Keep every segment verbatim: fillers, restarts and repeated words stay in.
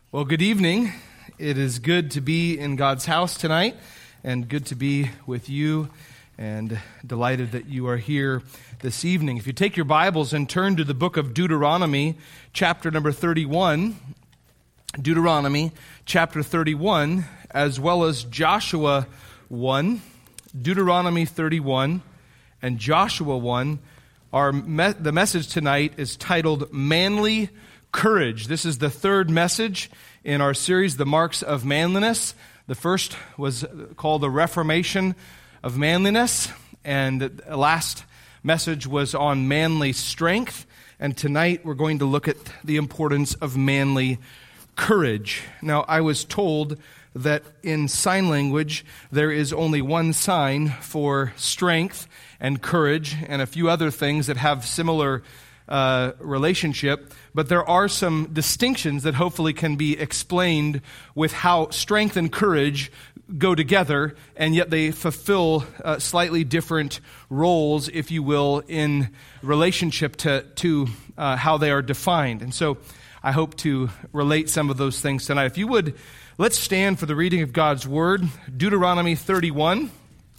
Well, good evening. It is good to be in God's house tonight and good to be with you, and delighted that you are here this evening. If you take your Bibles and turn to the book of Deuteronomy, chapter number thirty-one, Deuteronomy chapter thirty-one, as well as Joshua one, Deuteronomy thirty-one and Joshua one, our me- the message tonight is titled Manly Courage. This is the third message in our series, The Marks of Manliness. The first was called The Reformation of Manliness, and the last message was on manly strength. And tonight we're going to look at the importance of manly courage. Now, I was told that in sign language there is only one sign for strength and courage and a few other things that have similar Uh, relationship, but there are some distinctions that hopefully can be explained with how strength and courage go together, and yet they fulfill uh, slightly different roles, if you will, in relationship to, to uh, how they are defined. And so I hope to relate some of those things tonight. If you would, let's stand for the reading of God's Word, Deuteronomy thirty-one.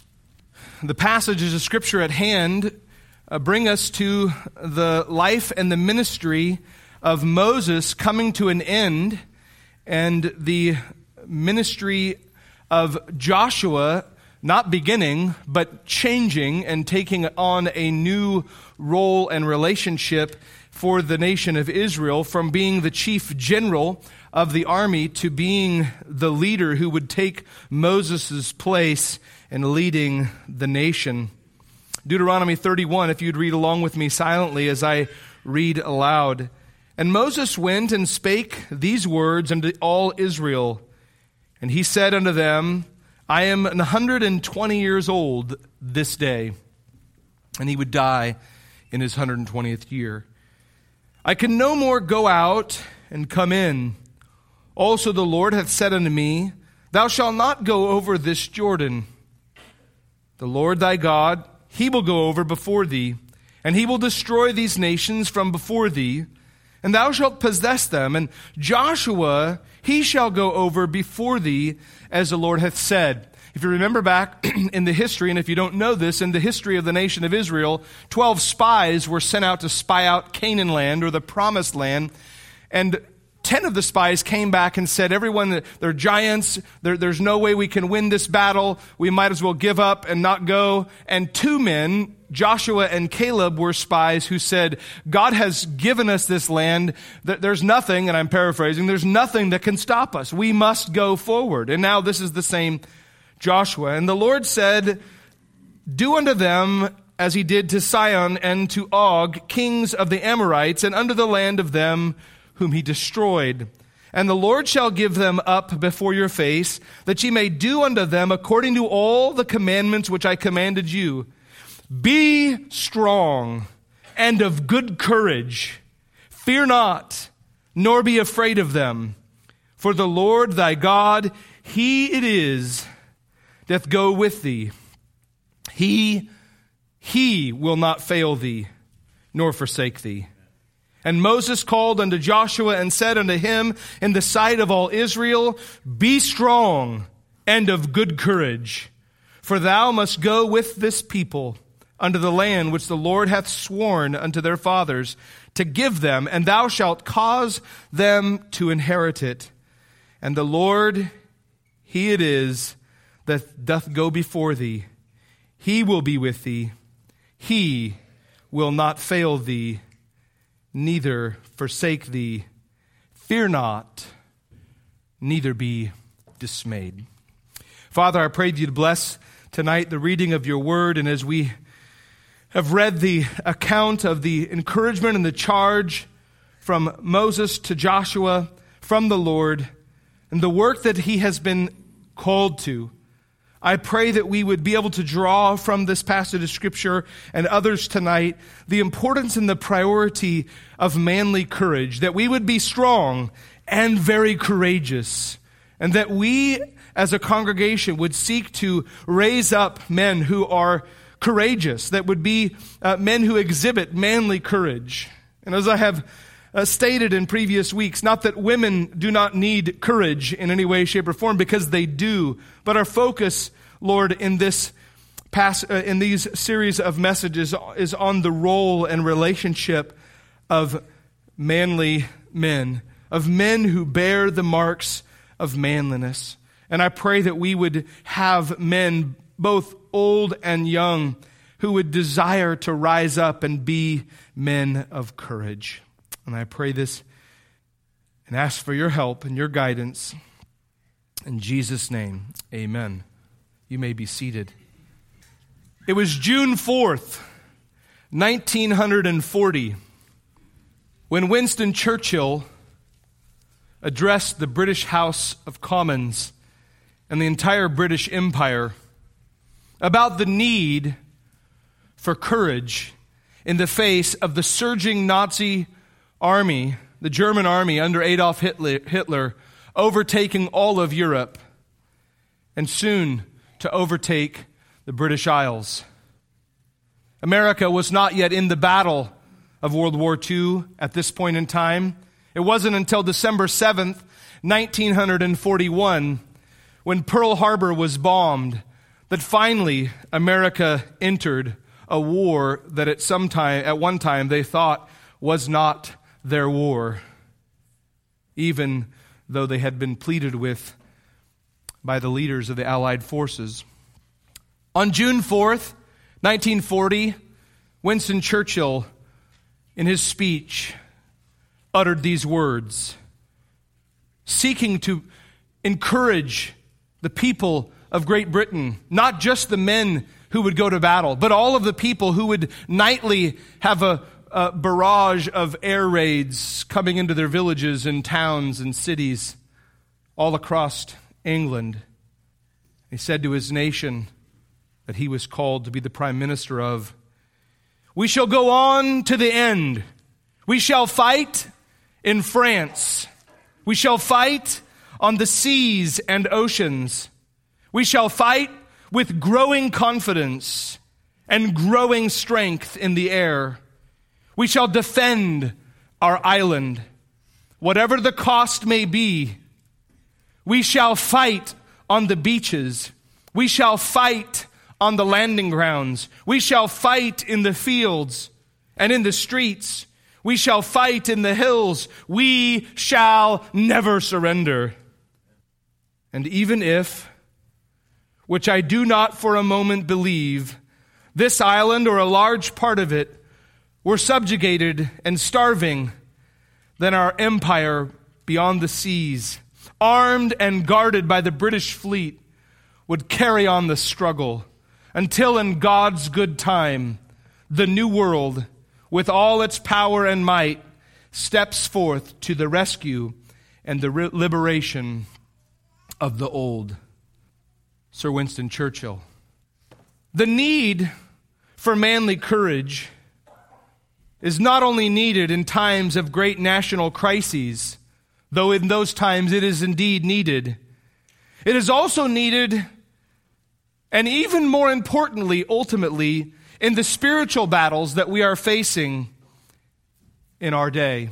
The passages of Scripture at hand Uh, bring us to the life and the ministry of Moses coming to an end, and the ministry of Joshua not beginning, but changing and taking on a new role and relationship for the nation of Israel, from being the chief general of the army to being the leader who would take Moses' place in leading the nation. Deuteronomy thirty-one, if you'd read along with me silently as I read aloud. And Moses went and spake these words unto all Israel. And he said unto them, I am an hundred and twenty years old this day. And he would die in his hundred and twentieth year. I can no more go out and come in. Also the Lord hath said unto me, Thou shalt not go over this Jordan. The Lord thy God, He will go over before thee, and he will destroy these nations from before thee, and thou shalt possess them. And Joshua, he shall go over before thee, as the Lord hath said. If you remember back in the history, and if you don't know this, in the history of the nation of Israel, twelve spies were sent out to spy out Canaan land, or the promised land, and ten of the spies came back and said, everyone, they're giants, there, there's no way we can win this battle, we might as well give up and not go. And two men, Joshua and Caleb, were spies who said, God has given us this land, there's nothing, and I'm paraphrasing, there's nothing that can stop us, we must go forward. And now this is the same Joshua. And the Lord said, do unto them as he did to Sihon and to Og, kings of the Amorites, and unto the land of them whom he destroyed. And the Lord shall give them up before your face, that ye may do unto them according to all the commandments which I commanded you. Be strong and of good courage. Fear not, nor be afraid of them. For the Lord thy God, he it is, doth go with thee. He, he will not fail thee, nor forsake thee. And Moses called unto Joshua and said unto him in the sight of all Israel, Be strong and of good courage, for thou must go with this people unto the land which the Lord hath sworn unto their fathers to give them, and thou shalt cause them to inherit it. And the Lord, he it is that doth go before thee. He will be with thee. He will not fail thee, neither forsake thee. Fear not, neither be dismayed. Father, I pray that you'd bless tonight the reading of your word, and as we have read the account of the encouragement and the charge from Moses to Joshua from the Lord, and the work that he has been called to, I pray that we would be able to draw from this passage of Scripture and others tonight the importance and the priority of manly courage, that we would be strong and very courageous, and that we as a congregation would seek to raise up men who are courageous, that would be uh, men who exhibit manly courage. And as I have uh, stated in previous weeks, not that women do not need courage in any way, shape, or form, because they do, but our focus, Lord, in this pass, uh, in these series of messages is on the role and relationship of manly men, of men who bear the marks of manliness. And I pray that we would have men, both old and young, who would desire to rise up and be men of courage. And I pray this and ask for your help and your guidance. In Jesus' name, amen. You may be seated. It was June fourth, nineteen forty, when Winston Churchill addressed the British House of Commons and the entire British Empire about the need for courage in the face of the surging Nazi army, the German army under Adolf Hitler, Hitler, overtaking all of Europe and soon to overtake the British Isles. America was not yet in the battle of World War Two at this point in time. It wasn't until December seventh, nineteen forty-one, when Pearl Harbor was bombed, that finally America entered a war that at some time, at one time they thought was not their war, even though they had been pleaded with by the leaders of the Allied forces. On June fourth, nineteen forty, Winston Churchill, in his speech, uttered these words, seeking to encourage the people of Great Britain, not just the men who would go to battle, but all of the people who would nightly have a, a barrage of air raids coming into their villages and towns and cities all across England. He said to his nation that he was called to be the prime minister of, "We shall go on to the end. We shall fight in France. We shall fight on the seas and oceans. We shall fight with growing confidence and growing strength in the air. We shall defend our island, whatever the cost may be. We shall fight on the beaches. We shall fight on the landing grounds. We shall fight in the fields and in the streets. We shall fight in the hills. We shall never surrender. And even if, which I do not for a moment believe, this island or a large part of it were subjugated and starving, then our empire beyond the seas, armed and guarded by the British fleet, would carry on the struggle until in God's good time, the new world, with all its power and might, steps forth to the rescue and the re- liberation of the old. Sir Winston Churchill. The need for manly courage is not only needed in times of great national crises, though in those times it is indeed needed. It is also needed, and even more importantly, ultimately, in the spiritual battles that we are facing in our day.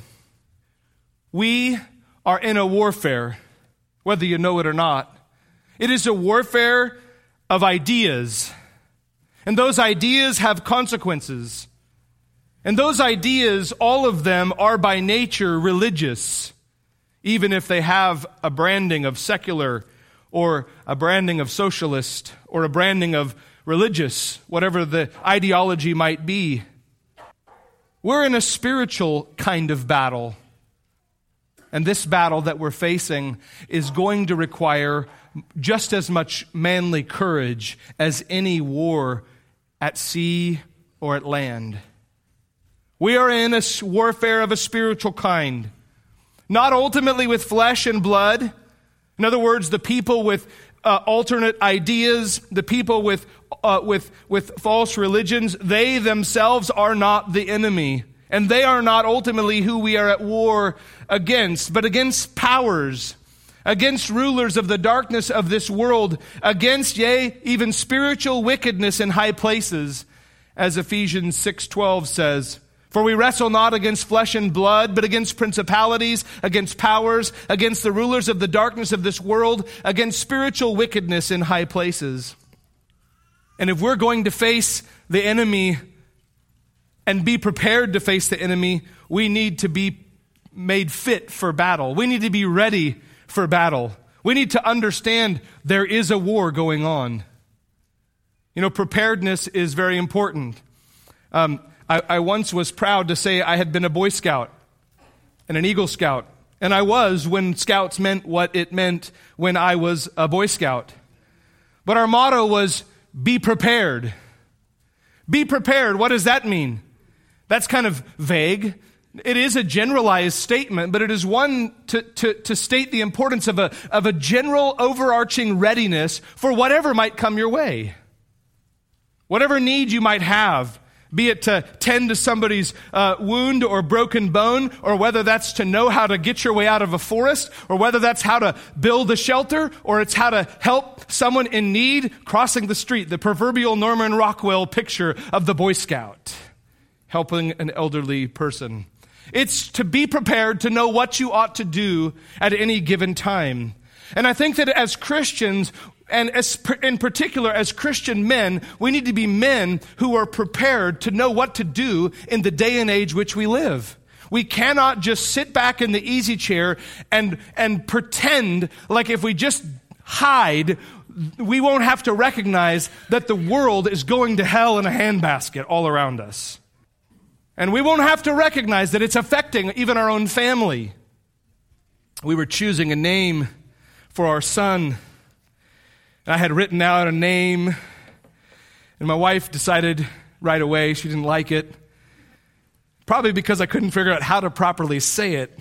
We are in a warfare, whether you know it or not. It is a warfare of ideas. And those ideas have consequences. And those ideas, all of them, are by nature religious, even if they have a branding of secular or a branding of socialist or a branding of religious, whatever the ideology might be. We're in a spiritual kind of battle. And this battle that we're facing is going to require just as much manly courage as any war at sea or at land. We are in a warfare of a spiritual kind, not ultimately with flesh and blood. In other words, the people with uh, alternate ideas, the people with uh, with with false religions, they themselves are not the enemy. And they are not ultimately who we are at war against, but against powers, against rulers of the darkness of this world, against, yea, even spiritual wickedness in high places, as Ephesians six twelve says, For we wrestle not against flesh and blood, but against principalities, against powers, against the rulers of the darkness of this world, against spiritual wickedness in high places. And if we're going to face the enemy and be prepared to face the enemy, we need to be made fit for battle. We need to be ready for battle. We need to understand there is a war going on. You know, preparedness is very important. Um, I, I once was proud to say I had been a Boy Scout and an Eagle Scout. And I was when Scouts meant what it meant when I was a Boy Scout. But our motto was, be prepared. Be prepared. What does that mean? That's kind of vague. It is a generalized statement, but it is one to, to, to state the importance of a, of a general overarching readiness for whatever might come your way. Whatever need you might have, be it to tend to somebody's uh, wound or broken bone, or whether that's to know how to get your way out of a forest, or whether that's how to build a shelter, or it's how to help someone in need crossing the street, the proverbial Norman Rockwell picture of the Boy Scout helping an elderly person. It's to be prepared to know what you ought to do at any given time. And I think that as Christians, and as, in particular as Christian men, we need to be men who are prepared to know what to do in the day and age which we live. We cannot just sit back in the easy chair and, and pretend like if we just hide, we won't have to recognize that the world is going to hell in a handbasket all around us. And we won't have to recognize that it's affecting even our own family. We were choosing a name for our son. And I had written out a name, and my wife decided right away she didn't like it. Probably because I couldn't figure out how to properly say it.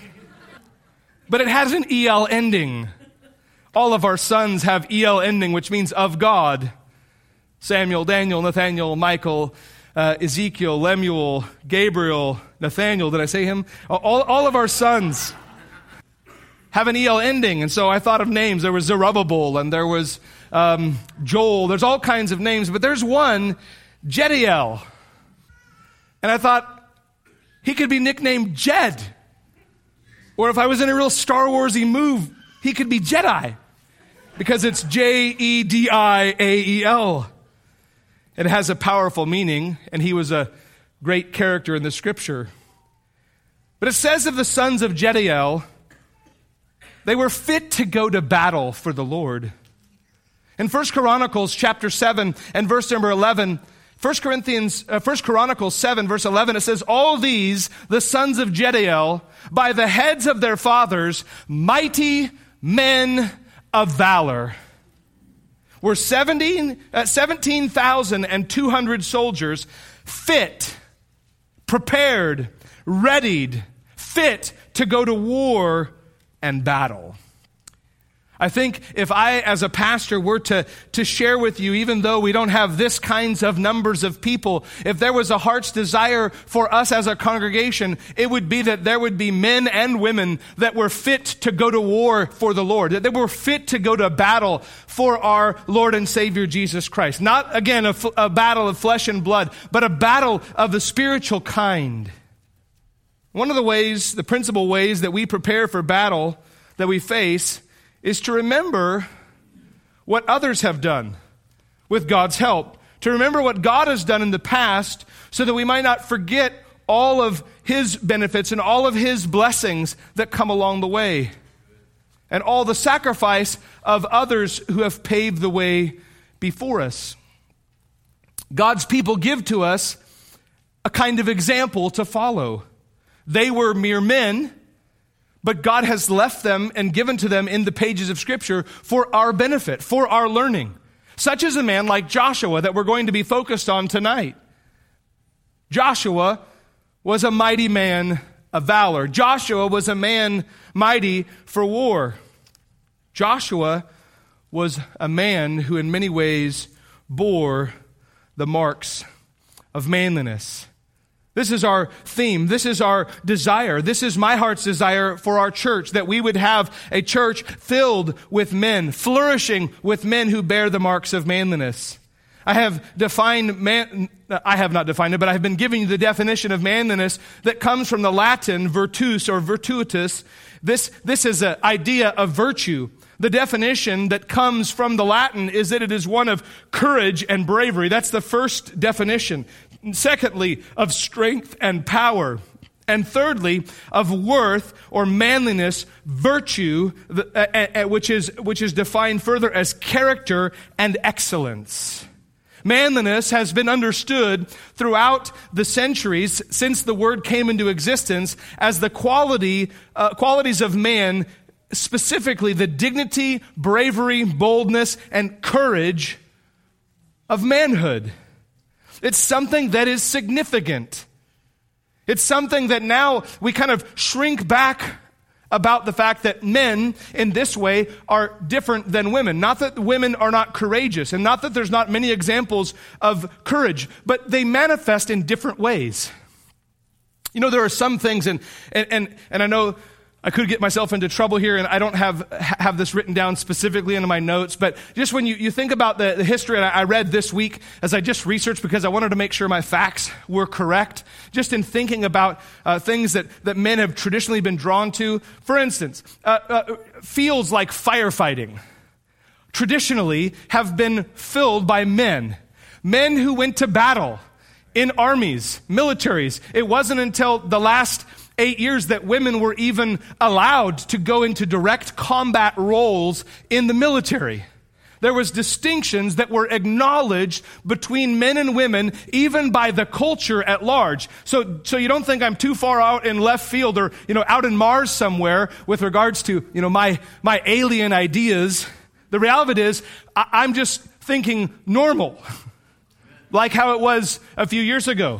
But it has an E L ending. All of our sons have E L ending, which means of God. Samuel, Daniel, Nathaniel, Michael, uh, Ezekiel, Lemuel, Gabriel, Nathaniel. Did I say him? All, all of our sons have an E L ending. And so I thought of names. There was Zerubbabel, and there was um, Joel. There's all kinds of names. But there's one, Jediel. And I thought he could be nicknamed Jed. Or if I was in a real Star Wars-y move, he could be Jedi. Because it's J E D I A E L. It has a powerful meaning, and he was a great character in the scripture. But it says of the sons of Jediel, they were fit to go to battle for the Lord. In First Chronicles chapter seven and verse number eleven, First Corinthians, uh, First Chronicles seven verse eleven, it says, all these, the sons of Jediel, by the heads of their fathers, mighty men of valor, were seventeen thousand two hundred soldiers, fit, prepared, readied, fit to go to war and battle. I think if I, as a pastor, were to, to share with you, even though we don't have this kinds of numbers of people, if there was a heart's desire for us as a congregation, it would be that there would be men and women that were fit to go to war for the Lord, that they were fit to go to battle for our Lord and Savior Jesus Christ. Not, again, a, f- a battle of flesh and blood, but a battle of the spiritual kind. One of the ways, the principal ways that we prepare for battle that we face is to remember what others have done with God's help. To remember what God has done in the past so that we might not forget all of His benefits and all of His blessings that come along the way. And all the sacrifice of others who have paved the way before us. God's people give to us a kind of example to follow. They were mere men, but God has left them and given to them in the pages of Scripture for our benefit, for our learning. Such as a man like Joshua that we're going to be focused on tonight. Joshua was a mighty man of valor. Joshua was a man mighty for war. Joshua was a man who in many ways bore the marks of manliness. This is our theme. This is our desire. This is my heart's desire for our church, that we would have a church filled with men, flourishing with men who bear the marks of manliness. I have defined man, I have not defined it, but I have been giving you the definition of manliness that comes from the Latin virtus or virtutus. This, this is an idea of virtue. The definition that comes from the Latin is that it is one of courage and bravery. That's the first definition. Secondly, of strength and power. And thirdly, of worth or manliness, virtue, which is, which is defined further as character and excellence. Manliness has been understood throughout the centuries since the word came into existence as the quality, uh, qualities of man, specifically the dignity, bravery, boldness, and courage of manhood. It's something that is significant. It's something that now we kind of shrink back about the fact that men in this way are different than women. Not that women are not courageous, and not that there's not many examples of courage, but they manifest in different ways. You know, there are some things, and and and, and I know I could get myself into trouble here, and I don't have have this written down specifically in my notes, but just when you, you think about the, the history, and I, I read this week as I just researched because I wanted to make sure my facts were correct, just in thinking about uh, things that, that men have traditionally been drawn to. For instance, uh, uh, fields like firefighting traditionally have been filled by men, men who went to battle in armies, militaries. It wasn't until the last eight years that women were even allowed to go into direct combat roles in the military. There was distinctions that were acknowledged between men and women, even by the culture at large. So, so you don't think I'm too far out in left field or, you know, out in Mars somewhere with regards to, you know, my, my alien ideas. The reality of it is, I, I'm just thinking normal, like how it was a few years ago.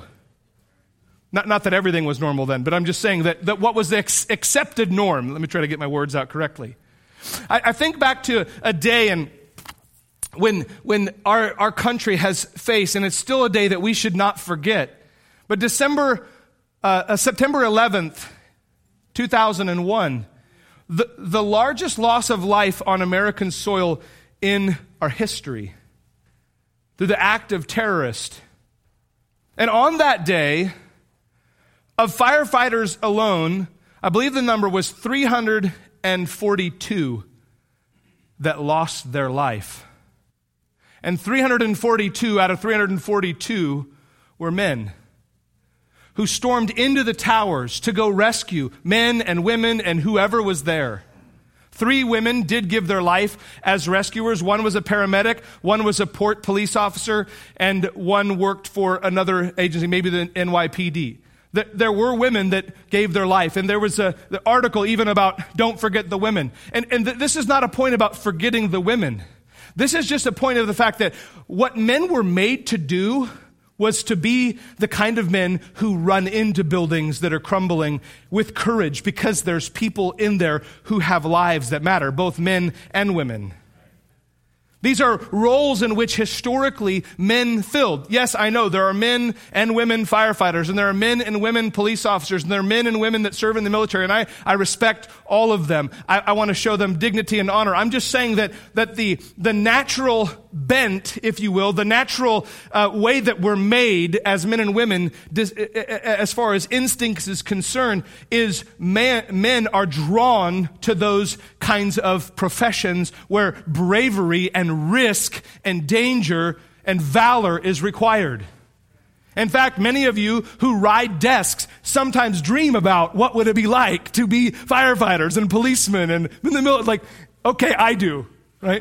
Not, not that everything was normal then, but I'm just saying that, that what was the ex- accepted norm. Let me try to get my words out correctly. I, I think back to a day and when when our, our country has faced, and it's still a day that we should not forget, but December, uh, uh, September eleventh, two thousand one, the, the largest loss of life on American soil in our history through the act of terrorists. And on that day, of firefighters alone, I believe the number was three hundred forty-two that lost their life. And three hundred forty-two out of three hundred forty-two were men who stormed into the towers to go rescue men and women and whoever was there. Three women did give their life as rescuers. One was a paramedic, one was a port police officer, and one worked for another agency, maybe the N Y P D. There were women that gave their life, and there was a the article even about don't forget the women. And, and th- this is not a point about forgetting the women. This is just a point of the fact that what men were made to do was to be the kind of men who run into buildings that are crumbling with courage because there's people in there who have lives that matter, both men and women. These are roles in which historically men filled. Yes, I know there are men and women firefighters, and there are men and women police officers, and there are men and women that serve in the military, and I, I respect all of them. I, I want to show them dignity and honor. I'm just saying that, that the, the natural bent, if you will, the natural uh, way that we're made as men and women, dis, as far as instincts is concerned, is man, men are drawn to those kinds of professions where bravery and risk and danger and valor is required. In fact, many of you who ride desks sometimes dream about what would it be like to be firefighters and policemen and in the middle, like, okay, I do, right?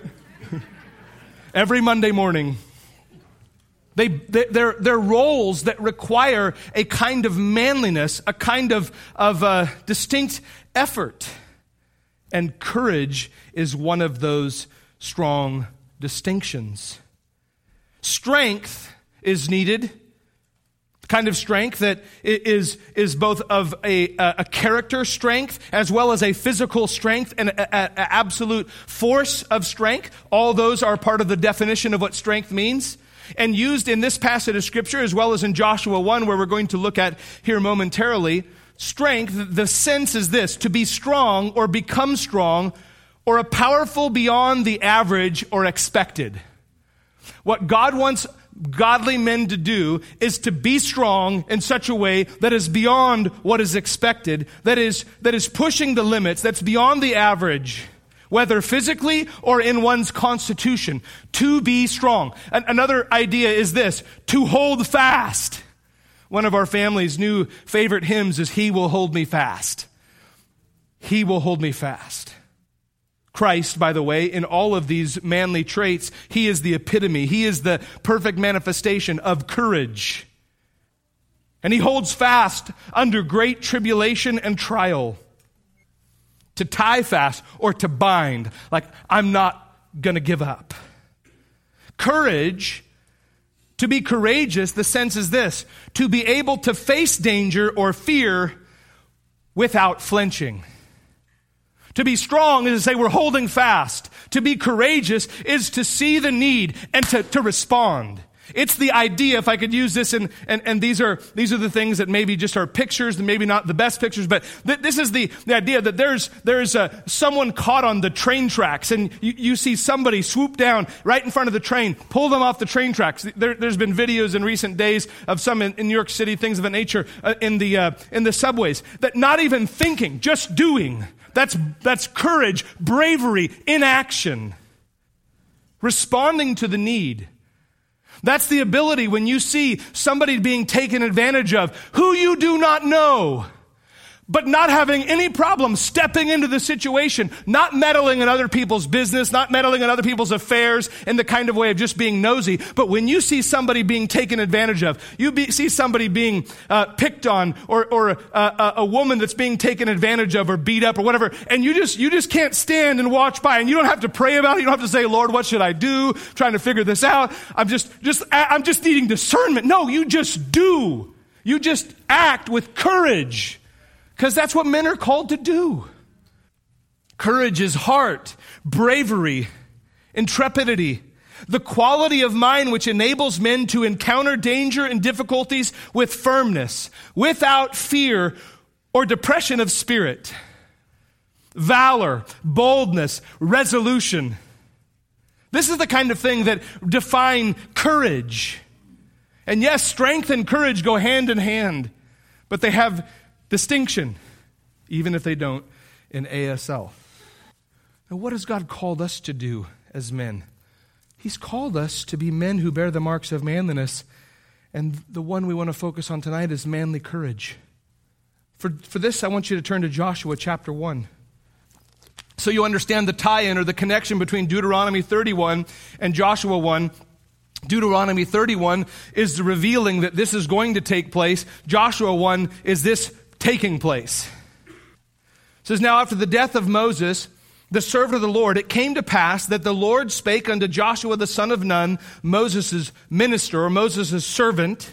Every Monday morning. They, they, they're, they're roles that require a kind of manliness, a kind of, of uh, distinct effort. And courage is one of those strong distinctions. Strength is needed, the kind of strength that is, is both of a, a character strength as well as a physical strength and an absolute force of strength. All those are part of the definition of what strength means. And used in this passage of Scripture as well as in Joshua one, where we're going to look at here momentarily, strength, the sense is this: to be strong or become strong, or a powerful beyond the average or expected. What God wants godly men to do is to be strong in such a way that is beyond what is expected, that is, that is pushing the limits, that's beyond the average, whether physically or in one's constitution, to be strong. And another idea is this, to hold fast. One of our family's new favorite hymns is He Will Hold Me Fast. He will hold me fast. Christ, by the way, in all of these manly traits, He is the epitome. He is the perfect manifestation of courage. And He holds fast under great tribulation and trial. To tie fast or to bind, like I'm not going to give up. Courage, to be courageous, the sense is this, to be able to face danger or fear without flinching. To be strong is to say we're holding fast. To be courageous is to see the need and to, to respond. It's the idea, if I could use this, and, and, and these are these are the things that maybe just are pictures, and maybe not the best pictures, but th- this is the, the idea that there's there's a, someone caught on the train tracks, and you, you see somebody swoop down right in front of the train, pull them off the train tracks. There, there's been videos in recent days of some in, in New York City, things of that nature, uh, in the uh, in the subways, that not even thinking, just doing. That's that's courage, bravery in action, responding to the need. That's the ability when you see somebody being taken advantage of, who you do not know, but not having any problem stepping into the situation, not meddling in other people's business, not meddling in other people's affairs in the kind of way of just being nosy. But when you see somebody being taken advantage of, you be, see somebody being uh, picked on, or, or a, a, a woman that's being taken advantage of or beat up or whatever, and you just you just can't stand and watch by, and you don't have to pray about it. You don't have to say, Lord, what should I do? Trying to figure this out. I'm just just I'm just needing discernment. No, you just do. You just act with courage. Because that's what men are called to do. Courage is heart, bravery, intrepidity, the quality of mind which enables men to encounter danger and difficulties with firmness, without fear or depression of spirit. Valor, boldness, resolution. This is the kind of thing that define courage. And yes, strength and courage go hand in hand, but they have distinction, even if they don't in A S L. Now, what has God called us to do as men? He's called us to be men who bear the marks of manliness, and the one we want to focus on tonight is manly courage. For, for this, I want you to turn to Joshua chapter one. So you understand the tie-in or the connection between Deuteronomy thirty-one and Joshua one. Deuteronomy thirty-one is the revealing that this is going to take place. Joshua one is this taking place. It says, now after the death of Moses, the servant of the Lord, it came to pass that the Lord spake unto Joshua the son of Nun, Moses' minister, or Moses' servant,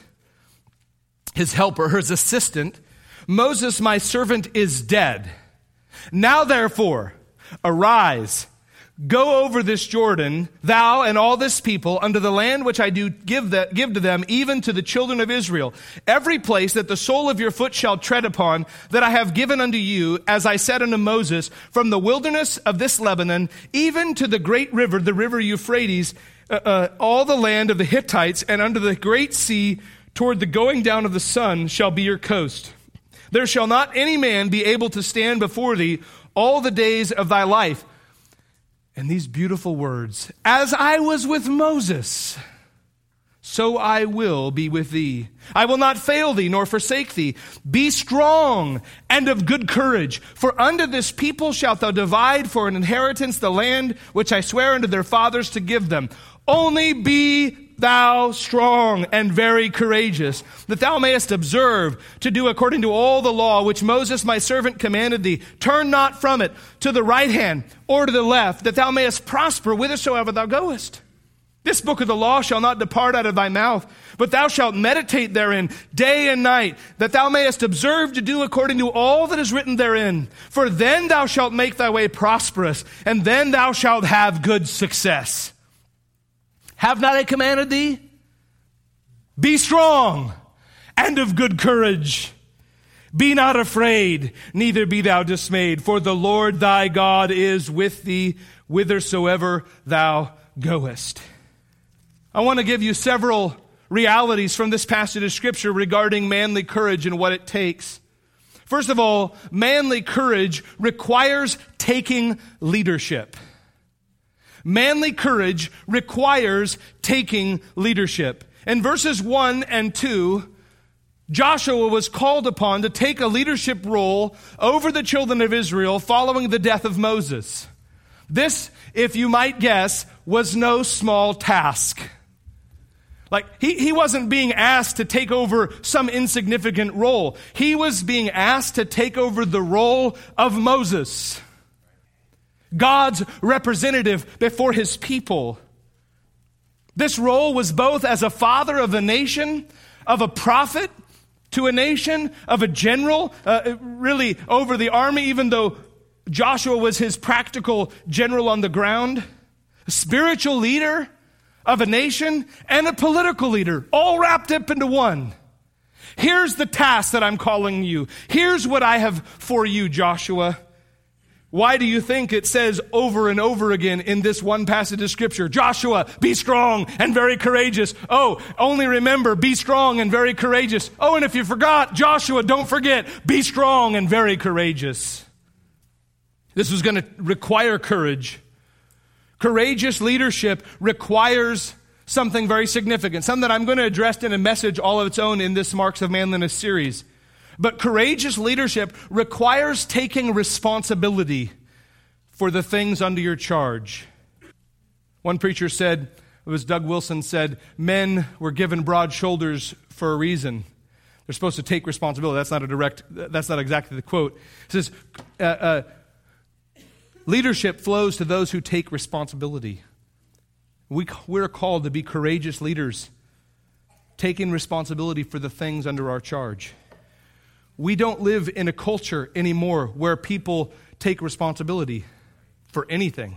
his helper, his assistant, Moses, my servant, is dead. Now therefore, arise, go over this Jordan, thou and all this people, unto the land which I do give, that, give to them, even to the children of Israel. Every place that the sole of your foot shall tread upon, that I have given unto you, as I said unto Moses, from the wilderness of this Lebanon, even to the great river, the river Euphrates, uh, uh, all the land of the Hittites, and unto the great sea, toward the going down of the sun, shall be your coast. There shall not any man be able to stand before thee all the days of thy life. And these beautiful words, as I was with Moses, so I will be with thee. I will not fail thee nor forsake thee. Be strong and of good courage, for unto this people shalt thou divide for an inheritance the land which I swear unto their fathers to give them. Only be thou strong and very courageous, that thou mayest observe to do according to all the law which Moses my servant commanded thee. Turn not from it to the right hand or to the left, that thou mayest prosper whithersoever thou goest. This book of the law shall not depart out of thy mouth, but thou shalt meditate therein day and night, that thou mayest observe to do according to all that is written therein. For then thou shalt make thy way prosperous, and then thou shalt have good success. Have not I commanded thee? Be strong and of good courage. Be not afraid, neither be thou dismayed, for the Lord thy God is with thee whithersoever thou goest. I want to give you several realities from this passage of Scripture regarding manly courage and what it takes. First of all, manly courage requires taking leadership. Manly courage requires taking leadership. In verses one and two, Joshua was called upon to take a leadership role over the children of Israel following the death of Moses. This, if you might guess, was no small task. Like, he, he wasn't being asked to take over some insignificant role. He was being asked to take over the role of Moses, God's representative before his people. This role was both as a father of a nation, of a prophet to a nation, of a general, uh, really over the army, even though Joshua was his practical general on the ground, a spiritual leader of a nation, and a political leader, all wrapped up into one. Here's the task that I'm calling you. Here's what I have for you, Joshua. Why do you think it says over and over again in this one passage of Scripture, Joshua, be strong and very courageous. Oh, only remember, be strong and very courageous. Oh, and if you forgot, Joshua, don't forget, be strong and very courageous. This was going to require courage. Courageous leadership requires something very significant, something that I'm going to address in a message all of its own in this Marks of Manliness series. But courageous leadership requires taking responsibility for the things under your charge. One preacher said, it was Doug Wilson said, men were given broad shoulders for a reason. They're supposed to take responsibility. That's not a direct, that's not exactly the quote. It says, uh, uh, leadership flows to those who take responsibility. We, we're called to be courageous leaders, taking responsibility for the things under our charge. We don't live in a culture anymore where people take responsibility for anything.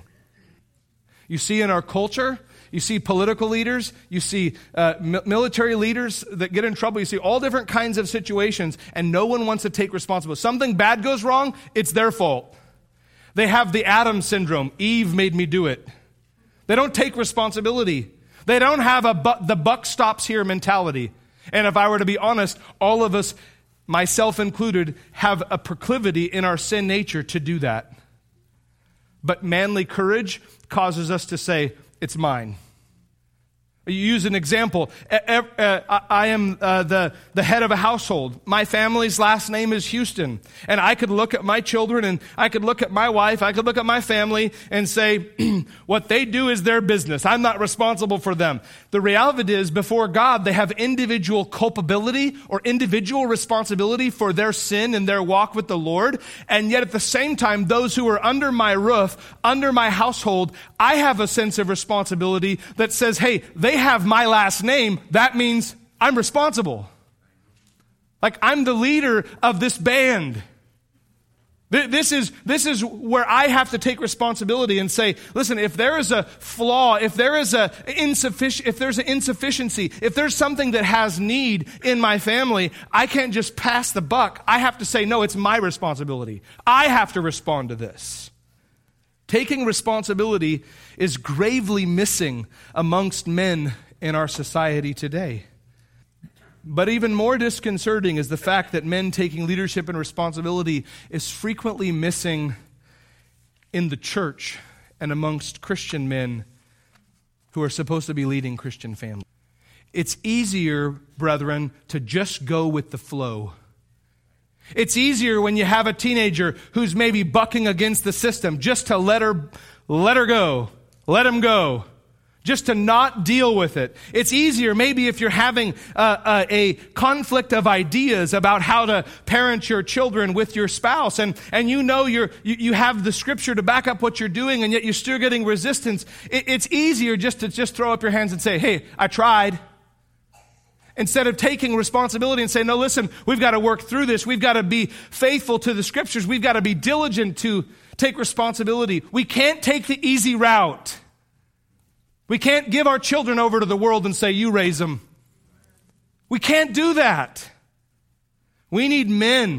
You see in our culture, you see political leaders, you see uh, mi- military leaders that get in trouble, you see all different kinds of situations, and no one wants to take responsibility. Something bad goes wrong, it's their fault. They have the Adam syndrome. Eve made me do it. They don't take responsibility. They don't have a bu- the buck stops here mentality. And if I were to be honest, all of us, myself included, have a proclivity in our sin nature to do that. But manly courage causes us to say, it's mine. You use an example. I am the, the head of a household. My family's last name is Houston. And I could look at my children and I could look at my wife, I could look at my family and say, what they do is their business. I'm not responsible for them. The reality is, before God, they have individual culpability or individual responsibility for their sin and their walk with the Lord. And yet at the same time, those who are under my roof, under my household, I have a sense of responsibility that says, hey, they have my last name. That means I'm responsible. Like, I'm the leader of this band. This is, this is where I have to take responsibility and say, listen, if there is a flaw, if there is a insufficient, if there's an insufficiency, if there's something that has need in my family, I can't just pass the buck. I have to say, no, it's my responsibility. I have to respond to this. Taking responsibility is gravely missing amongst men in our society today. But even more disconcerting is the fact that men taking leadership and responsibility is frequently missing in the church and amongst Christian men who are supposed to be leading Christian families. It's easier, brethren, to just go with the flow. It's easier when you have a teenager who's maybe bucking against the system just to let her, let her go, let him go, just to not deal with it. It's easier maybe if you're having uh, uh, a conflict of ideas about how to parent your children with your spouse, and, and you know you're, you, you have the scripture to back up what you're doing, and yet you're still getting resistance. It, it's easier just to just throw up your hands and say, hey, I tried. Instead of taking responsibility and saying, no, listen, we've got to work through this. We've got to be faithful to the scriptures. We've got to be diligent to take responsibility. We can't take the easy route. We can't give our children over to the world and say, you raise them. We can't do that. We need men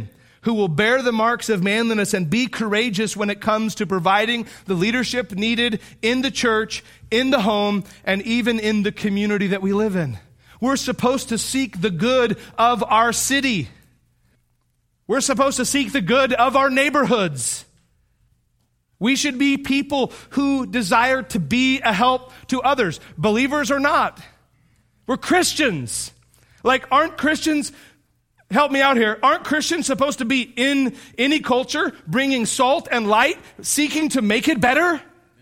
who will bear the marks of manliness and be courageous when it comes to providing the leadership needed in the church, in the home, and even in the community that we live in. We're supposed to seek the good of our city. We're supposed to seek the good of our neighborhoods. We should be people who desire to be a help to others, believers or not. We're Christians. Like, aren't Christians, help me out here, aren't Christians supposed to be in any culture, bringing salt and light, seeking to make it better?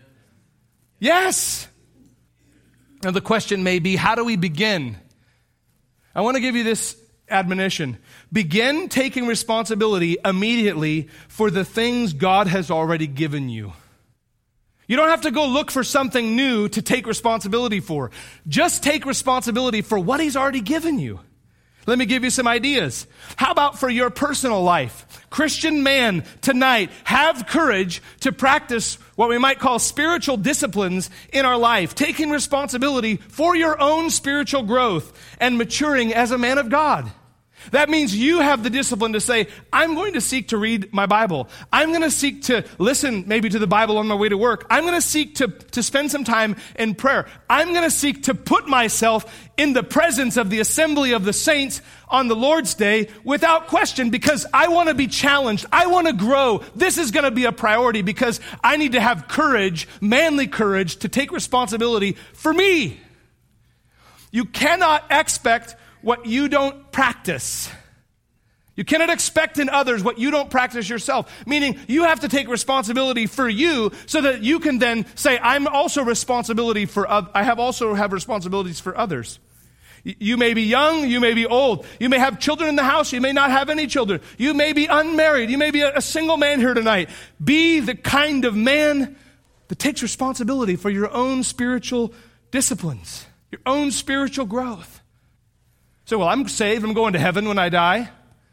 Yes. Now the question may be, how do we begin? I want to give you this admonition. Begin taking responsibility immediately for the things God has already given you. You don't have to go look for something new to take responsibility for. Just take responsibility for what He's already given you. Let me give you some ideas. How about for your personal life? Christian man, tonight, have courage to practice what we might call spiritual disciplines in our life, taking responsibility for your own spiritual growth and maturing as a man of God. That means you have the discipline to say, I'm going to seek to read my Bible. I'm going to seek to listen maybe to the Bible on my way to work. I'm going to seek to, to spend some time in prayer. I'm going to seek to put myself in the presence of the assembly of the saints on the Lord's Day without question, because I want to be challenged. I want to grow. This is going to be a priority because I need to have courage, manly courage, to take responsibility for me. You cannot expect what you don't practice. You cannot expect in others what you don't practice yourself. Meaning, you have to take responsibility for you so that you can then say, I'm also responsibility for, I have also have responsibilities for others. You may be young, you may be old. You may have children in the house, you may not have any children. You may be unmarried, you may be a single man here tonight. Be the kind of man that takes responsibility for your own spiritual disciplines, your own spiritual growth. So, well, I'm saved, I'm going to heaven when I die.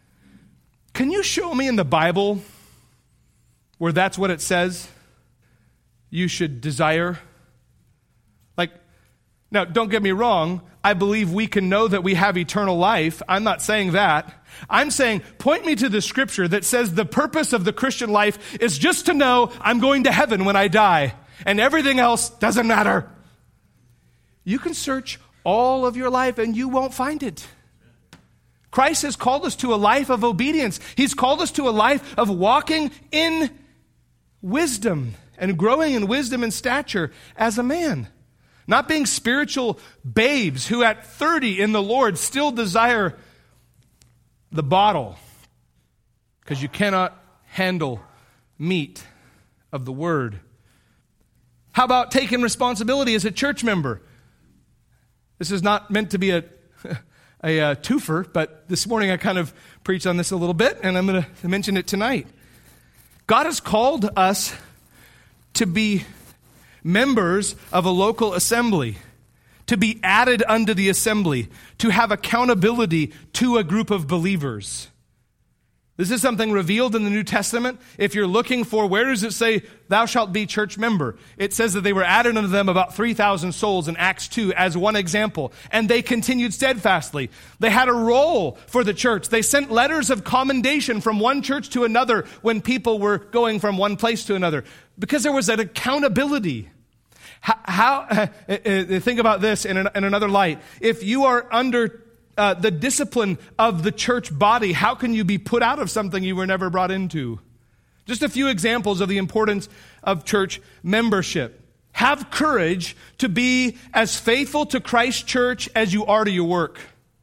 Can you show me in the Bible where that's what it says you should desire? Like, now, don't get me wrong. I believe we can know that we have eternal life. I'm not saying that. I'm saying, point me to the scripture that says the purpose of the Christian life is just to know I'm going to heaven when I die, and everything else doesn't matter. You can search all of your life and you won't find it. Christ has called us to a life of obedience. He's called us to a life of walking in wisdom and growing in wisdom and stature as a man. Not being spiritual babes who at thirty in the Lord still desire the bottle because you cannot handle meat of the word. How about taking responsibility as a church member? This is not meant to be a, a, a twofer, but this morning I kind of preached on this a little bit, and I'm going to mention it tonight. God has called us to be members of a local assembly, to be added unto the assembly, to have accountability to a group of believers. This is something revealed in the New Testament. If you're looking for, where does it say, thou shalt be church member? It says that they were added unto them about three thousand souls in Acts two as one example. And they continued steadfastly. They had a role for the church. They sent letters of commendation from one church to another when people were going from one place to another. Because there was an accountability. How, how uh, uh, think about this in, an, in another light. If you are under Uh, the discipline of the church body, how can you be put out of something you were never brought into? Just a few examples of the importance of church membership. Have courage to be as faithful to Christ's church as you are to your work.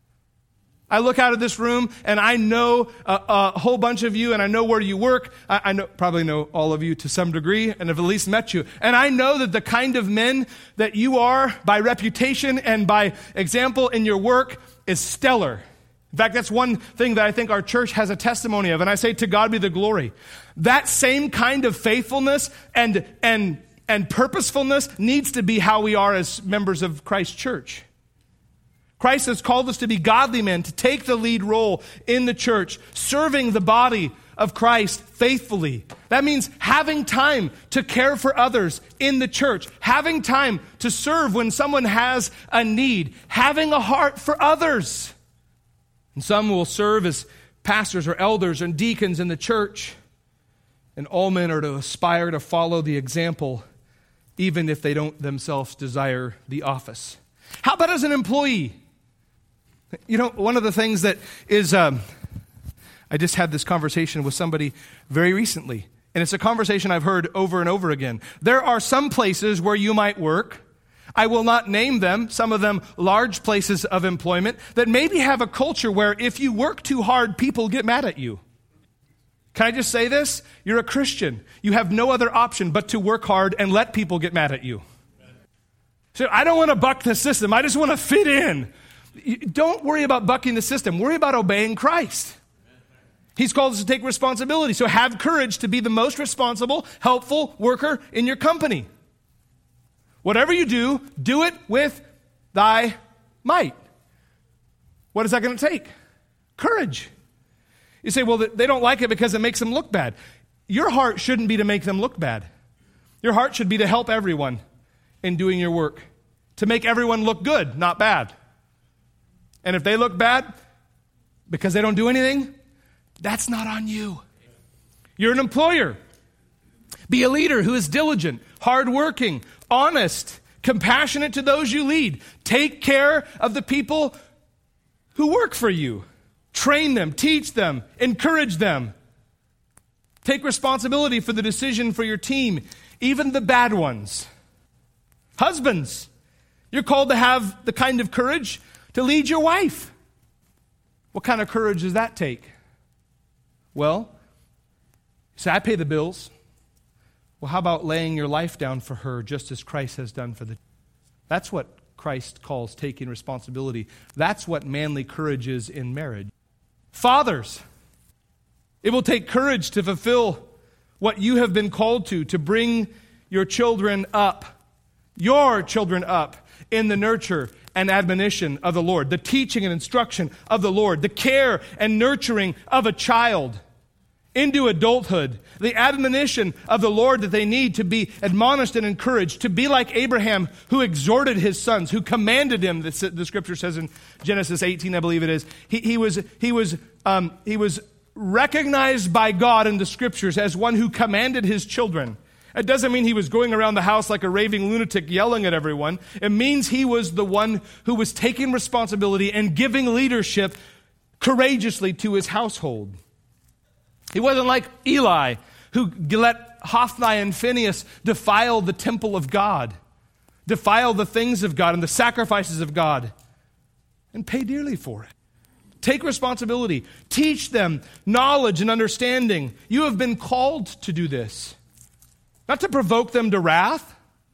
I look out of this room and I know a, a whole bunch of you, and I know where you work. I, I know, probably know all of you to some degree and have at least met you. And I know that the kind of men that you are by reputation and by example in your work is stellar. In fact, that's one thing that I think our church has a testimony of, and I say to God be the glory. That same kind of faithfulness and and and purposefulness needs to be how we are as members of Christ's church. Christ has called us to be godly men, to take the lead role in the church, serving the body of Christ faithfully. That means having time to care for others in the church, having time to serve when someone has a need, having a heart for others. And some will serve as pastors or elders and deacons in the church. And all men are to aspire to follow the example, even if they don't themselves desire the office. How about as an employee? You know, one of the things that is, um, I just had this conversation with somebody very recently, and it's a conversation I've heard over and over again. There are some places where you might work, I will not name them, some of them large places of employment, that maybe have a culture where if you work too hard, people get mad at you. Can I just say this? You're a Christian. You have no other option but to work hard and let people get mad at you. So I don't want to buck the system. I just want to fit in. Don't worry about bucking the system. Worry about obeying Christ. He's called us to take responsibility. So have courage to be the most responsible, helpful worker in your company. Whatever you do, do it with thy might. What is that going to take? Courage. You say, well, they don't like it because it makes them look bad. Your heart shouldn't be to make them look bad. Your heart should be to help everyone in doing your work, to make everyone look good, not bad. And if they look bad because they don't do anything, that's not on you. You're an employer. Be a leader who is diligent, hardworking, honest, compassionate to those you lead. Take care of the people who work for you. Train them, teach them, encourage them. Take responsibility for the decision for your team, even the bad ones. Husbands, you're called to have the kind of courage to lead your wife. What kind of courage does that take? Well, say, I pay the bills. Well, how about laying your life down for her just as Christ has done for the... That's what Christ calls taking responsibility. That's what manly courage is in marriage. Fathers, it will take courage to fulfill what you have been called to, to bring your children up, your children up in the nurture and admonition of the Lord, the teaching and instruction of the Lord, the care and nurturing of a child into adulthood, the admonition of the Lord that they need to be admonished and encouraged, to be like Abraham, who exhorted his sons, who commanded him, the, the scripture says in Genesis eighteen, I believe it is. He, he was, he was, um, he was recognized by God in the scriptures as one who commanded his children. It doesn't mean he was going around the house like a raving lunatic yelling at everyone. It means he was the one who was taking responsibility and giving leadership courageously to his household. He wasn't like Eli, who let Hophni and Phinehas defile the temple of God, defile the things of God and the sacrifices of God, and pay dearly for it. Take responsibility. Teach them knowledge and understanding. You have been called to do this. Not to provoke them to wrath.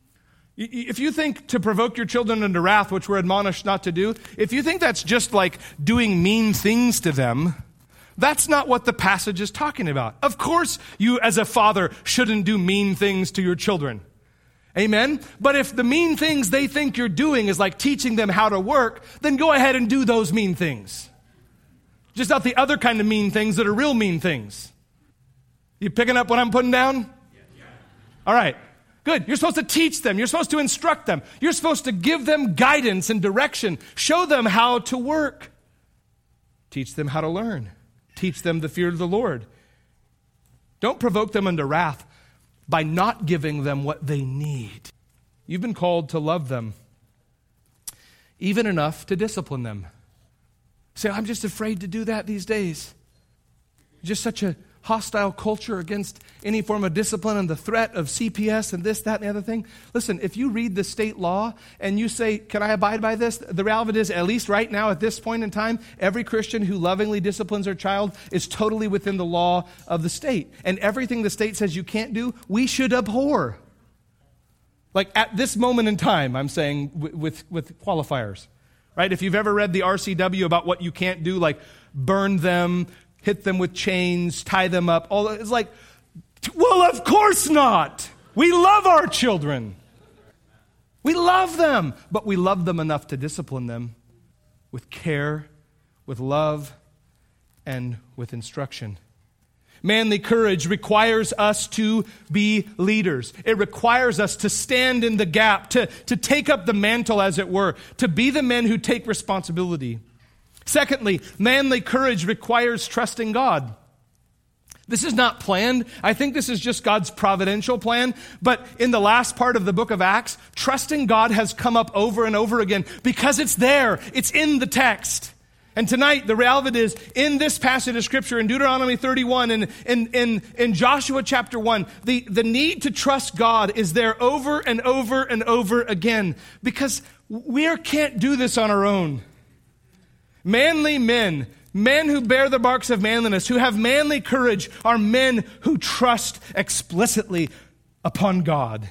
If you think to provoke your children into wrath, which we're admonished not to do, if you think that's just like doing mean things to them, that's not what the passage is talking about. Of course, you as a father shouldn't do mean things to your children. Amen? But if the mean things they think you're doing is like teaching them how to work, then go ahead and do those mean things. Just not the other kind of mean things that are real mean things. You picking up what I'm putting down? All right, good. You're supposed to teach them. You're supposed to instruct them. You're supposed to give them guidance and direction. Show them how to work. Teach them how to learn. Teach them the fear of the Lord. Don't provoke them into wrath by not giving them what they need. You've been called to love them, even enough to discipline them. Say, I'm just afraid to do that these days. Just such a hostile culture against any form of discipline and the threat of C P S and this, that, and the other thing. Listen, if you read the state law and you say, can I abide by this? The reality is, at least right now at this point in time, every Christian who lovingly disciplines their child is totally within the law of the state. And everything the state says you can't do, we should abhor. Like at this moment in time, I'm saying with, with, with qualifiers. Right? If you've ever read the R C W about what you can't do, like burn them, hit them with chains, tie them up. All it's like, well, of course not. We love our children. We love them, but we love them enough to discipline them with care, with love, and with instruction. Manly courage requires us to be leaders. It requires us to stand in the gap, to, to take up the mantle, as it were, to be the men who take responsibility. Secondly, manly courage requires trusting God. This is not planned. I think this is just God's providential plan. But in the last part of the book of Acts, trusting God has come up over and over again because it's there. It's in the text. And tonight, the reality is, in this passage of Scripture, in Deuteronomy thirty-one, and in, in, in Joshua chapter one, the, the need to trust God is there over and over and over again because we can't do this on our own. Manly men, men who bear the marks of manliness, who have manly courage, are men who trust explicitly upon God.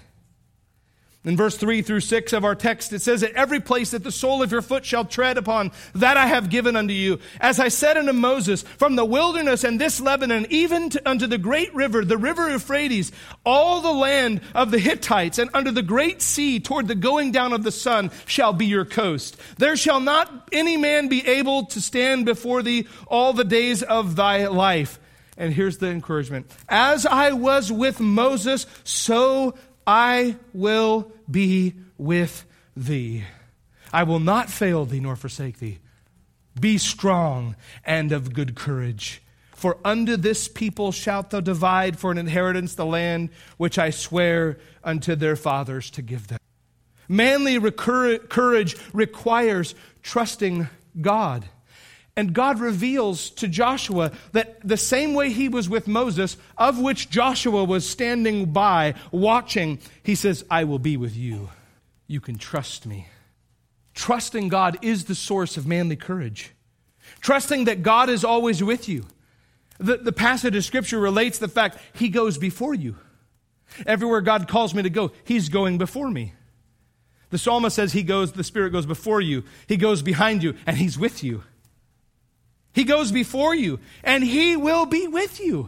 In verse three through six of our text, it says, "At every place that the sole of your foot shall tread upon, that I have given unto you. As I said unto Moses, from the wilderness and this Lebanon, even to, unto the great river, the river Euphrates, all the land of the Hittites, and under the great sea toward the going down of the sun shall be your coast. There shall not any man be able to stand before thee all the days of thy life." And here's the encouragement. "As I was with Moses, so I will be with thee. I will not fail thee nor forsake thee. Be strong and of good courage. For unto this people shalt thou divide for an inheritance the land which I swear unto their fathers to give them." Manly recur- courage requires trusting God. And God reveals to Joshua that the same way he was with Moses, of which Joshua was standing by, watching, he says, "I will be with you. You can trust me." Trusting God is the source of manly courage. Trusting that God is always with you. The, the passage of Scripture relates the fact He goes before you. Everywhere God calls me to go, He's going before me. The psalmist says He goes, the Spirit goes before you. He goes behind you, and He's with you. He goes before you, and He will be with you.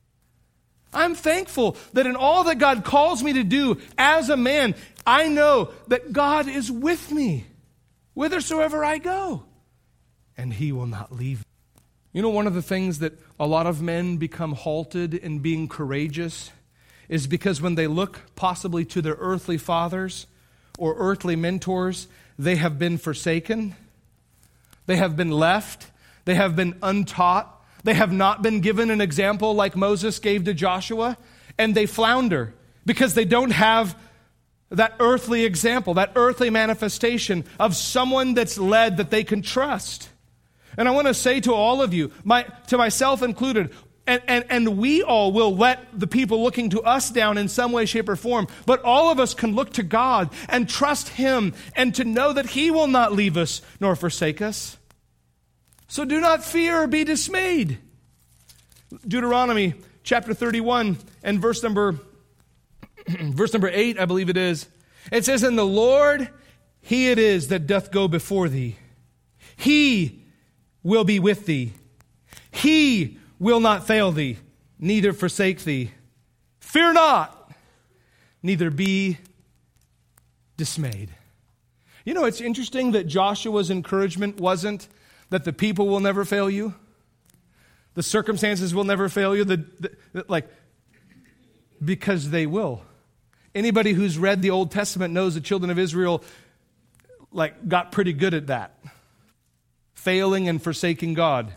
I'm thankful that in all that God calls me to do as a man, I know that God is with me whithersoever I go, and He will not leave me. You know, one of the things that a lot of men become halted in being courageous is because when they look possibly to their earthly fathers or earthly mentors, they have been forsaken, they have been left, they have been untaught. They have not been given an example like Moses gave to Joshua. And they flounder because they don't have that earthly example, that earthly manifestation of someone that's led that they can trust. And I want to say to all of you, my, to myself included, and, and, and we all will let the people looking to us down in some way, shape, or form. But all of us can look to God and trust Him and to know that He will not leave us nor forsake us. So do not fear or be dismayed. Deuteronomy chapter thirty-one and verse number verse number eight, I believe it is. It says, "And the Lord, He it is that doth go before thee. He will be with thee. He will not fail thee, neither forsake thee. Fear not, neither be dismayed." You know, it's interesting that Joshua's encouragement wasn't that the people will never fail you. The circumstances will never fail you. The, the, like, because they will. Anybody who's read the Old Testament knows the children of Israel like got pretty good at that. Failing and forsaking God.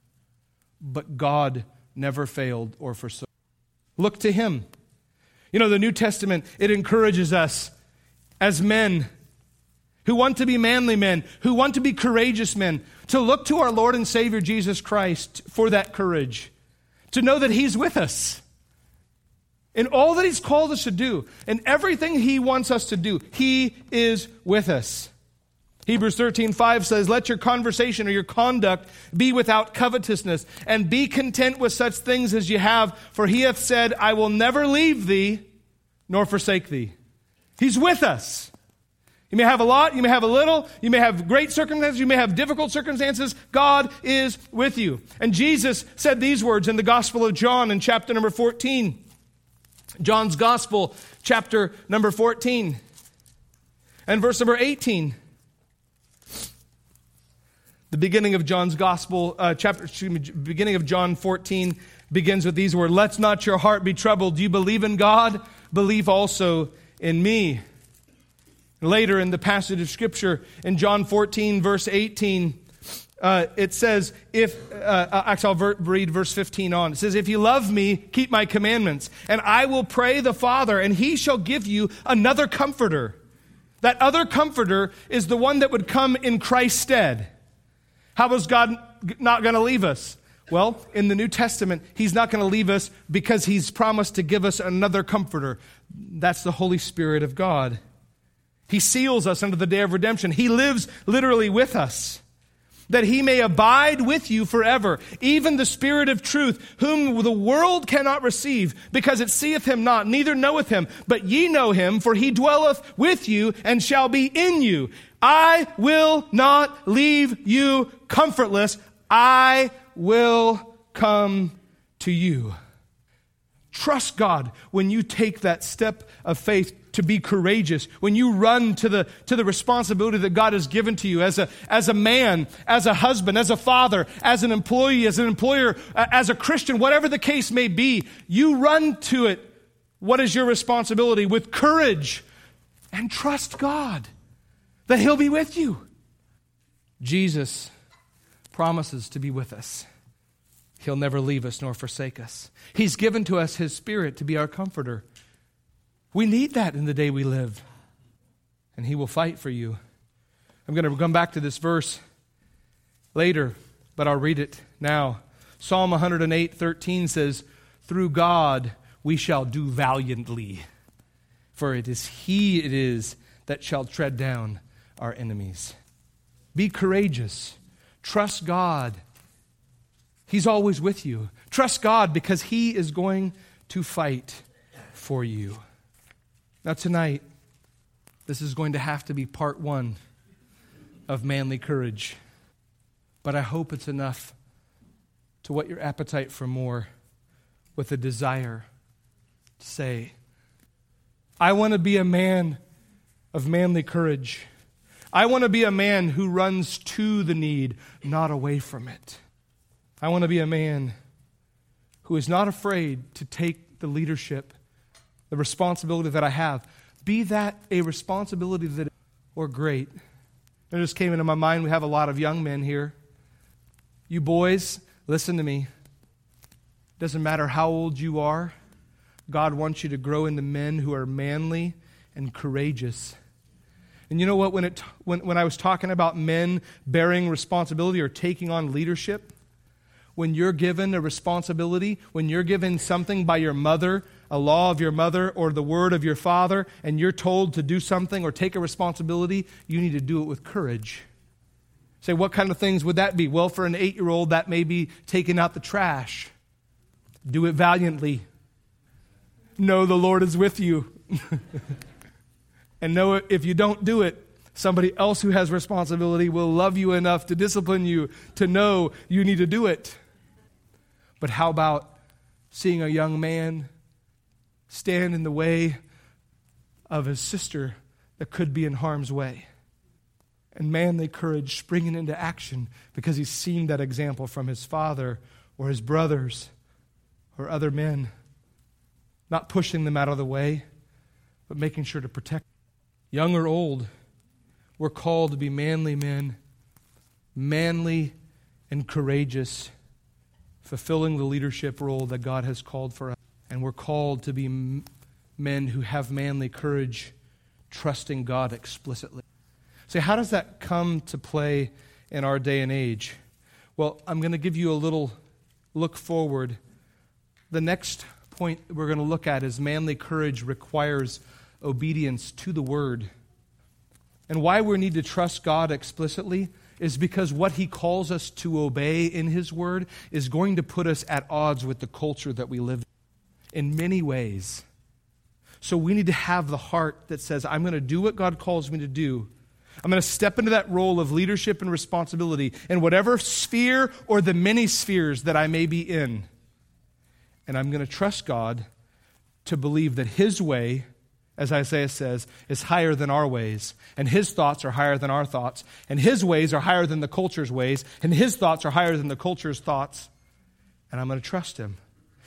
But God never failed or forsook. Look to Him. You know, the New Testament, it encourages us as men who want to be manly men, who want to be courageous men, to look to our Lord and Savior Jesus Christ for that courage, to know that He's with us. In all that He's called us to do, and everything He wants us to do, He is with us. Hebrews thirteen five says, "Let your conversation or your conduct be without covetousness, and be content with such things as you have, for He hath said, I will never leave thee, nor forsake thee." He's with us. You may have a lot, you may have a little, you may have great circumstances, you may have difficult circumstances. God is with you. And Jesus said these words in the Gospel of John in chapter number fourteen. John's Gospel, chapter number fourteen. And verse number eighteen. The beginning of John's Gospel, uh, chapter, excuse me, beginning of John fourteen begins with these words, "Let not your heart be troubled. Do you believe in God? Believe also in me." Later in the passage of Scripture, in John fourteen, verse eighteen, Uh, it says, if, uh, actually I'll ver- read verse fifteen on. It says, if you love me, keep my commandments, and I will pray the Father, and he shall give you another comforter. That other comforter is the one that would come in Christ's stead. How is God not going to leave us? Well, in the New Testament, he's not going to leave us because he's promised to give us another comforter. That's the Holy Spirit of God. He seals us unto the day of redemption. He lives literally with us, that he may abide with you forever, even the Spirit of truth, whom the world cannot receive, because it seeth him not, neither knoweth him. But ye know him, for he dwelleth with you and shall be in you. I will not leave you comfortless. I will come to you. Trust God when you take that step of faith to be courageous, when you run to the to the responsibility that God has given to you as a as a man, as a husband, as a father, as an employee, as an employer, as a Christian, whatever the case may be, you run to it. What is your responsibility? With courage, and trust God that he'll be with you. Jesus promises to be with us. He'll never leave us nor forsake us. He's given to us his Spirit to be our comforter. We need that in the day we live. And he will fight for you. I'm going to come back to this verse later, but I'll read it now. Psalm one oh eight, thirteen says, through God we shall do valiantly, for it is he it is that shall tread down our enemies. Be courageous. Trust God. He's always with you. Trust God because he is going to fight for you. Now tonight, this is going to have to be part one of manly courage. But I hope it's enough to whet your appetite for more with a desire to say, I want to be a man of manly courage. I want to be a man who runs to the need, not away from it. I want to be a man who is not afraid to take the leadership, the responsibility that I have, be that a responsibility that or great. It just came into my mind, we have a lot of young men here. You boys, listen to me. Doesn't matter how old you are, God wants you to grow into men who are manly and courageous. And you know what, when it when, when I was talking about men bearing responsibility or taking on leadership, when you're given a responsibility, when you're given something by your mother, a law of your mother or the word of your father, and you're told to do something or take a responsibility, you need to do it with courage. Say, what kind of things would that be? Well, for an eight-year-old, that may be taking out the trash. Do it valiantly. Know the Lord is with you. And know if you don't do it, somebody else who has responsibility will love you enough to discipline you to know you need to do it. But how about seeing a young man stand in the way of his sister that could be in harm's way? And manly courage springing into action because he's seen that example from his father or his brothers or other men. Not pushing them out of the way, but making sure to protect them. Young or old, we're called to be manly men, manly and courageous, fulfilling the leadership role that God has called for us. And we're called to be men who have manly courage, trusting God explicitly. So how does that come to play in our day and age? Well, I'm going to give you a little look forward. The next point we're going to look at is manly courage requires obedience to the word. And why we need to trust God explicitly is because what he calls us to obey in his word is going to put us at odds with the culture that we live in in many ways. So we need to have the heart that says, I'm going to do what God calls me to do. I'm going to step into that role of leadership and responsibility in whatever sphere or the many spheres that I may be in. And I'm going to trust God to believe that his way, as Isaiah says, is higher than our ways. And his thoughts are higher than our thoughts. And his ways are higher than the culture's ways. And his thoughts are higher than the culture's thoughts. And I'm going to trust him.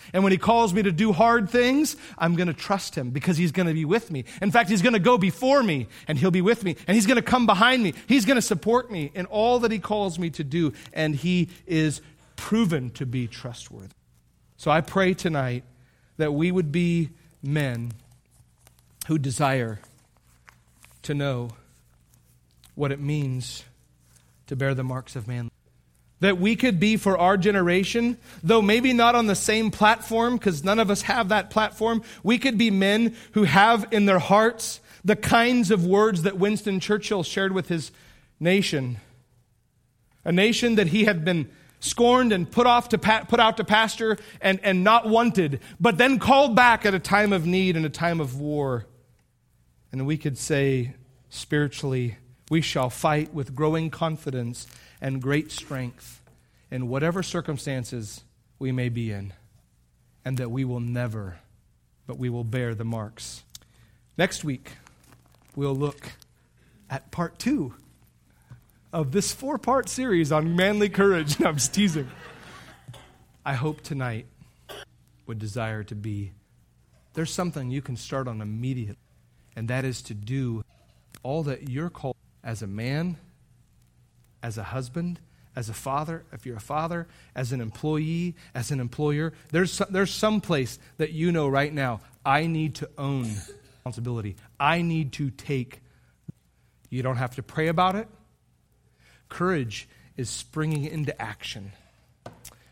And when he calls me to do hard things, I'm going to trust him because he's going to be with me. In fact, he's going to go before me and he'll be with me. And he's going to come behind me. He's going to support me in all that he calls me to do. And he is proven to be trustworthy. So I pray tonight that we would be men who desire to know what it means to bear the marks of manhood. That we could be for our generation, though maybe not on the same platform, because none of us have that platform, we could be men who have in their hearts the kinds of words that Winston Churchill shared with his nation. A nation that he had been scorned and put off to pa- put out to pasture and, and not wanted, but then called back at a time of need and a time of war. And we could say spiritually, we shall fight with growing confidence and great strength in whatever circumstances we may be in, and that we will never, but we will bear the marks. Next week, we'll look at part two of this four-part series on manly courage. No, I'm just teasing. I hope tonight would desire to be, there's something you can start on immediately, and that is to do all that you're called as a man, as a husband, as a father, if you're a father, as an employee, as an employer. There's some, there's some place that you know right now, I need to own responsibility. I need to take. You don't have to pray about it. Courage is springing into action.